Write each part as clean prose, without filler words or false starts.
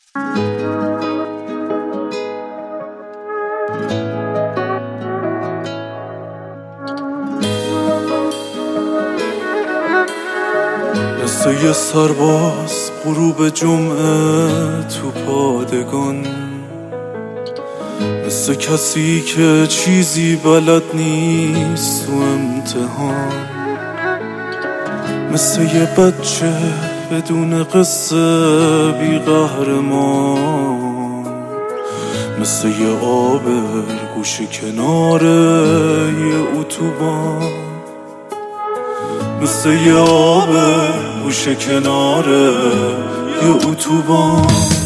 مثل یه سرباز غروب جمعه تو پادگان، مثل کسی که چیزی بلد نیست تو امتحان، مثل یه بچه بدون قصه بی قهرمان، مثل یه آبر گوشه کنار یه اتوبان، مثل یه آبر گوشه کنار یه اتوبان.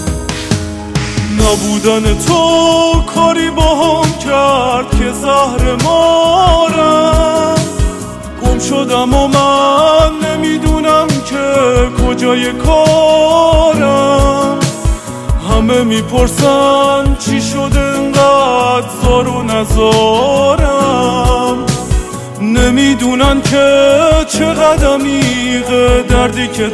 نبودن تو کاری با هم کرد که زهر مارم، گم شدم و من نمیدونم که کجای کارم. همه میپرسن چی شده انقدر زار و نزارم، نمیدونن که چقدر عمیقه دردی که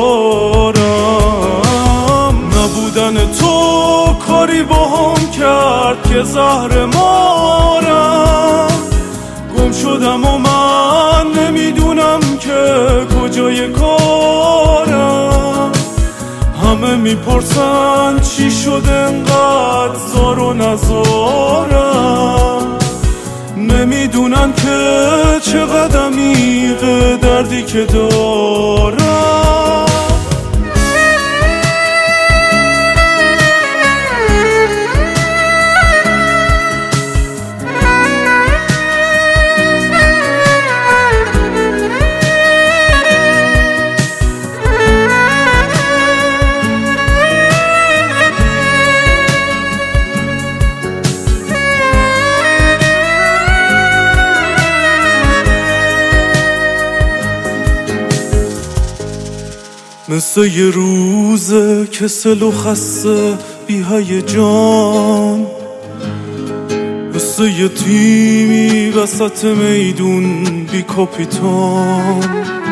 دارم. نبودن تو کاری با هم کرد که زهر مارم، گم شدم و من نمیدونم که کجای کارم. همه میپرسن چی شده انقدر زار و نزارم، نمیدونن که چقدر عمیقه دردی که دارم. مثل یه روز کسل و خسته بی هیجان، مثل یه تیمی وسط میدون بی کاپیتان،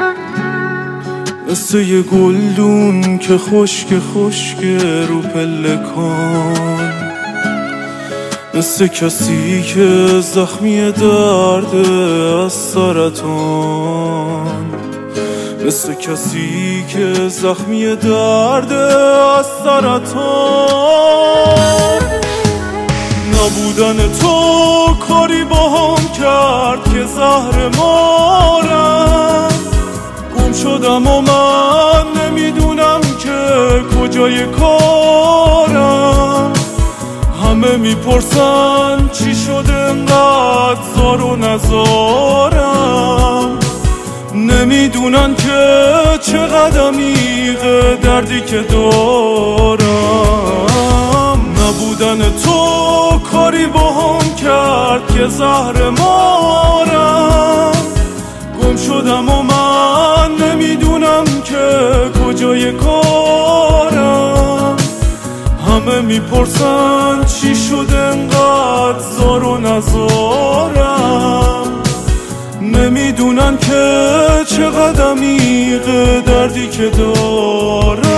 مثل یه گلدون که خشک رو پلکان، مثل کسی که زخمی درد از سرطان، مثل کسی که زخمی درد از سرطان. نبودن تو کاری با هم کرد که زهر مارم، گم شدم و من نمیدونم که کجای کارم. همه میپرسن چی شده انقدر زار و نزارم، نمیدونن که چقدر عمیقه دردی که دارم. نبودن تو کاری با هم کرد که زهر مارم، گم شدم و من نمیدونم که کجای کارم. همه میپرسن چی شده انقدر زار و نزارم، نمیدونن که چقدر عمیقه دردی که دارم.